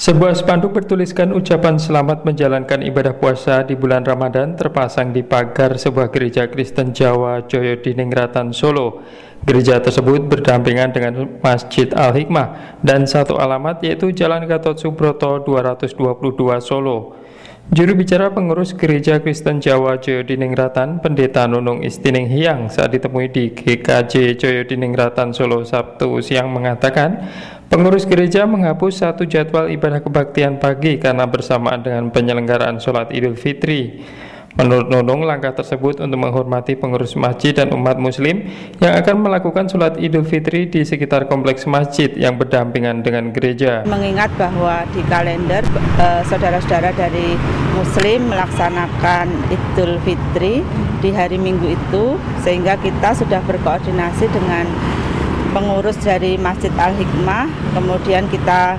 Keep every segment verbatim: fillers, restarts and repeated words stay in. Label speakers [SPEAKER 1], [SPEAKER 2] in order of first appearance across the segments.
[SPEAKER 1] Sebuah spanduk bertuliskan ucapan selamat menjalankan ibadah puasa di bulan Ramadan terpasang di pagar sebuah gereja Kristen Jawa Joyodiningrat Solo. Gereja tersebut berdampingan dengan Masjid Al-Hikmah dan satu alamat yaitu Jalan Gatot Subroto dua ratus dua puluh dua Solo. Juru bicara pengurus Gereja Kristen Jawa Joyodiningrat, Pendeta Nunung Istining Hyang, saat ditemui di G K J Joyodiningrat Solo Sabtu siang mengatakan, pengurus gereja menghapus satu jadwal ibadah kebaktian pagi karena bersamaan dengan penyelenggaraan sholat Idul Fitri. Menurut Nunung, langkah tersebut untuk menghormati pengurus masjid dan umat muslim yang akan melakukan sholat Idul Fitri di sekitar kompleks masjid yang berdampingan dengan gereja.
[SPEAKER 2] Mengingat bahwa di kalender eh, saudara-saudara dari muslim melaksanakan Idul Fitri di hari Minggu itu, sehingga kita sudah berkoordinasi dengan pengurus dari Masjid Al-Hikmah, kemudian kita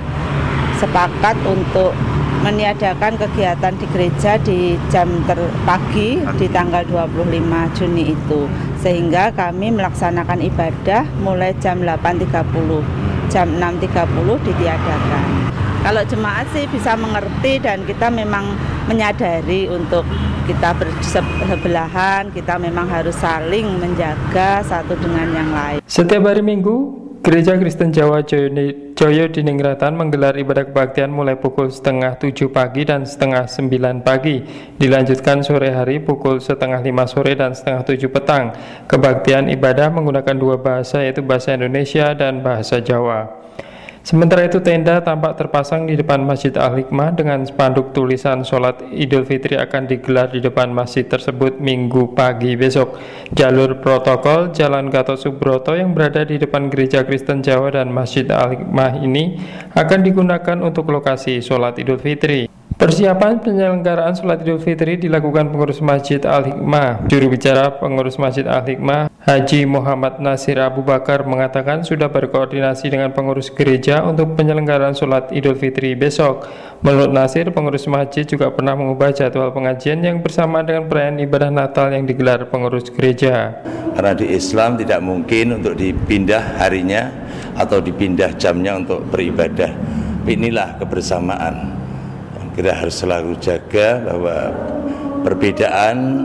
[SPEAKER 2] sepakat untuk meniadakan kegiatan di gereja di jam terpagi di tanggal dua puluh lima Juni itu, sehingga kami melaksanakan ibadah mulai jam delapan tiga puluh, jam enam tiga puluh ditiadakan. Kalau jemaat sih bisa mengerti dan kita memang menyadari untuk kita bersebelahan, kita memang harus saling menjaga satu dengan yang lain.
[SPEAKER 1] Setiap hari Minggu, Gereja Kristen Jawa Joyodiningrat menggelar ibadah kebaktian mulai pukul setengah tujuh pagi dan setengah sembilan pagi. Dilanjutkan sore hari pukul setengah lima sore dan setengah tujuh petang. Kebaktian ibadah menggunakan dua bahasa, yaitu bahasa Indonesia dan bahasa Jawa. Sementara itu, tenda tampak terpasang di depan Masjid Al-Hikmah dengan spanduk tulisan sholat Idul Fitri akan digelar di depan masjid tersebut Minggu pagi besok. Jalur protokol Jalan Gatot Subroto yang berada di depan Gereja Kristen Jawa dan Masjid Al-Hikmah ini akan digunakan untuk lokasi sholat Idul Fitri. Persiapan penyelenggaraan sholat Idul Fitri dilakukan pengurus Masjid Al-Hikmah. Juru bicara pengurus Masjid Al-Hikmah, Haji Muhammad Nasir Abu Bakar, mengatakan sudah berkoordinasi dengan pengurus gereja untuk penyelenggaraan sholat Idul Fitri besok. Menurut Nasir, pengurus masjid juga pernah mengubah jadwal pengajian yang bersamaan dengan perayaan ibadah Natal yang digelar pengurus gereja.
[SPEAKER 3] Karena di Islam tidak mungkin untuk dipindah harinya atau dipindah jamnya untuk beribadah. Inilah kebersamaan. Kita harus selalu jaga bahwa perbedaan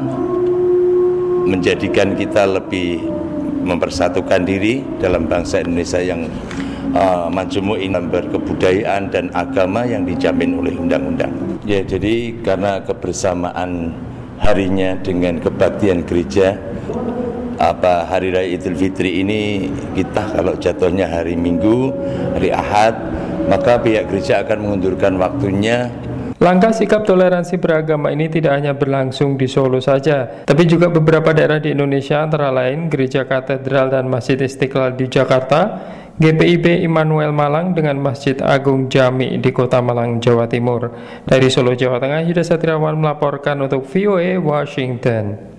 [SPEAKER 3] menjadikan kita lebih mempersatukan diri dalam bangsa Indonesia yang uh, majmu'in, berkebudayaan dan agama yang dijamin oleh undang-undang. Ya, jadi karena kebersamaan harinya dengan kebaktian gereja, apa hari raya Idul Fitri ini kita kalau jatuhnya hari Minggu, hari Ahad, maka pihak gereja akan mengundurkan waktunya.
[SPEAKER 1] Langkah sikap toleransi beragama ini tidak hanya berlangsung di Solo saja, tapi juga beberapa daerah di Indonesia, antara lain Gereja Katedral dan Masjid Istiqlal di Jakarta, G P I B Immanuel Malang dengan Masjid Agung Jami di Kota Malang, Jawa Timur. Dari Solo, Jawa Tengah, Yuda Satriawan melaporkan untuk V O A Washington.